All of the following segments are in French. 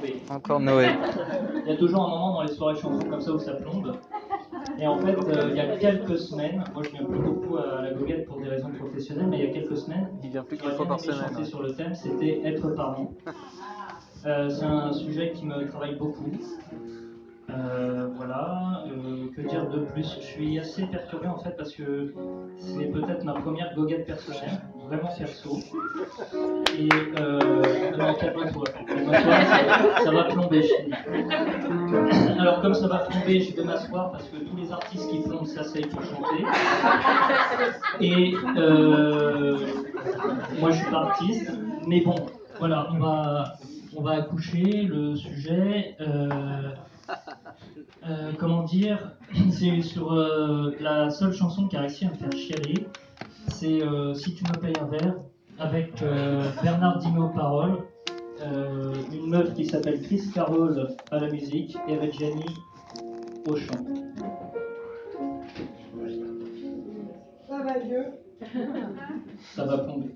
plombé. Encore Noé. Il y a toujours un moment dans les soirées chansons comme ça où ça plombe. Et en fait, il y a quelques semaines, moi je viens plus beaucoup à la goguette pour des raisons professionnelles, mais il y a quelques semaines, Il vient plus qu'une j'aurais fois bien par aimé semaine. chanter Ouais. sur le thème, c'était être parent. C'est un sujet qui me travaille beaucoup. Voilà, que dire de plus? Je suis assez perturbé en fait parce que c'est peut-être ma première goguette personnelle, vraiment perso. Et non, calme-toi, ça va plomber, je t'ai dit. Alors comme ça va plomber, je vais m'asseoir parce que tous les artistes qui plombent s'asseyent pour chanter. Et moi je suis pas artiste, mais bon, voilà, on va accoucher le sujet. Comment dire, c'est sur la seule chanson qui a réussi à me faire chialer, c'est Si tu me payes un verre, avec Bernardino aux paroles, une meuf qui s'appelle Chris Carroll à la musique et Reggiani au chant. Ça va mieux. Ça va plomber.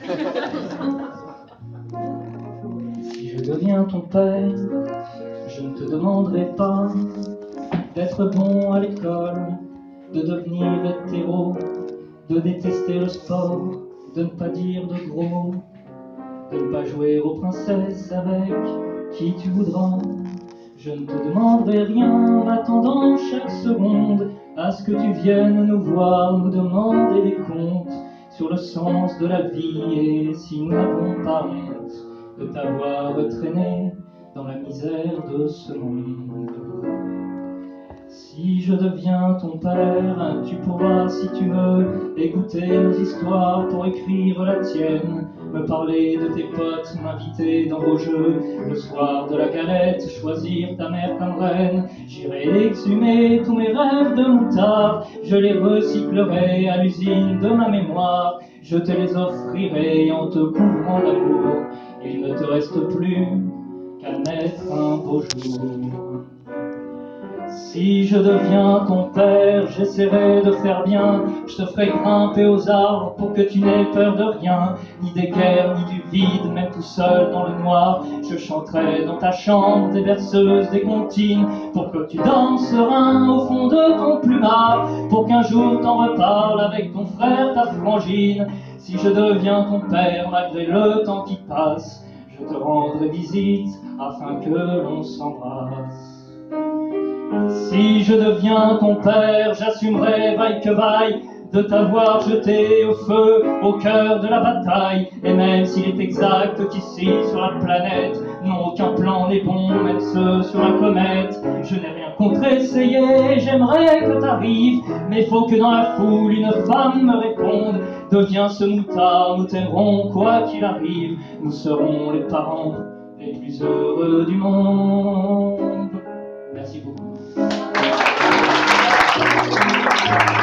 Si je deviens ton père, je ne te demanderai pas d'être bon à l'école, de devenir hétéro, de détester le sport, de ne pas dire de gros mots, de ne pas jouer aux princesses avec qui tu voudras. Je ne te demanderai rien en attendant chaque seconde à ce que tu viennes nous voir, nous demander des comptes sur le sens de la vie et si nous n'avons pas honte de t'avoir traîné dans la misère de ce monde. Si je deviens ton père, tu pourras, si tu veux, écouter nos histoires pour écrire la tienne, me parler de tes potes, m'inviter dans vos jeux, le soir de la galette, choisir ta mère comme reine. J'irai exhumer tous mes rêves de moutard, je les recyclerai à l'usine de ma mémoire, je te les offrirai en te couvrant d'amour. Il ne te reste plus qu'à naître un beau jour. Si je deviens ton père, j'essaierai de faire bien. Je te ferai grimper aux arbres pour que tu n'aies peur de rien, ni des guerres, ni du vide, même tout seul dans le noir. Je chanterai dans ta chambre des berceuses, des comptines, pour que tu dormes serein au fond de ton plumard, pour qu'un jour t'en reparles avec ton frère, ta frangine. Si je deviens ton père, malgré le temps qui passe, je te rendrai visite afin que l'on s'embrasse. Si je deviens ton père, j'assumerai, vaille que vaille, de t'avoir jeté au feu, au cœur de la bataille. Et même s'il est exact qu'ici, sur la planète, non, aucun plan n'est bon, même ceux sur la comète. Je n'ai rien contre essayer, j'aimerais que t'arrives, mais faut que dans la foule, une femme me réponde. Deviens ce moutard, nous t'aimerons quoi qu'il arrive, nous serons les parents les plus heureux du monde. Merci beaucoup.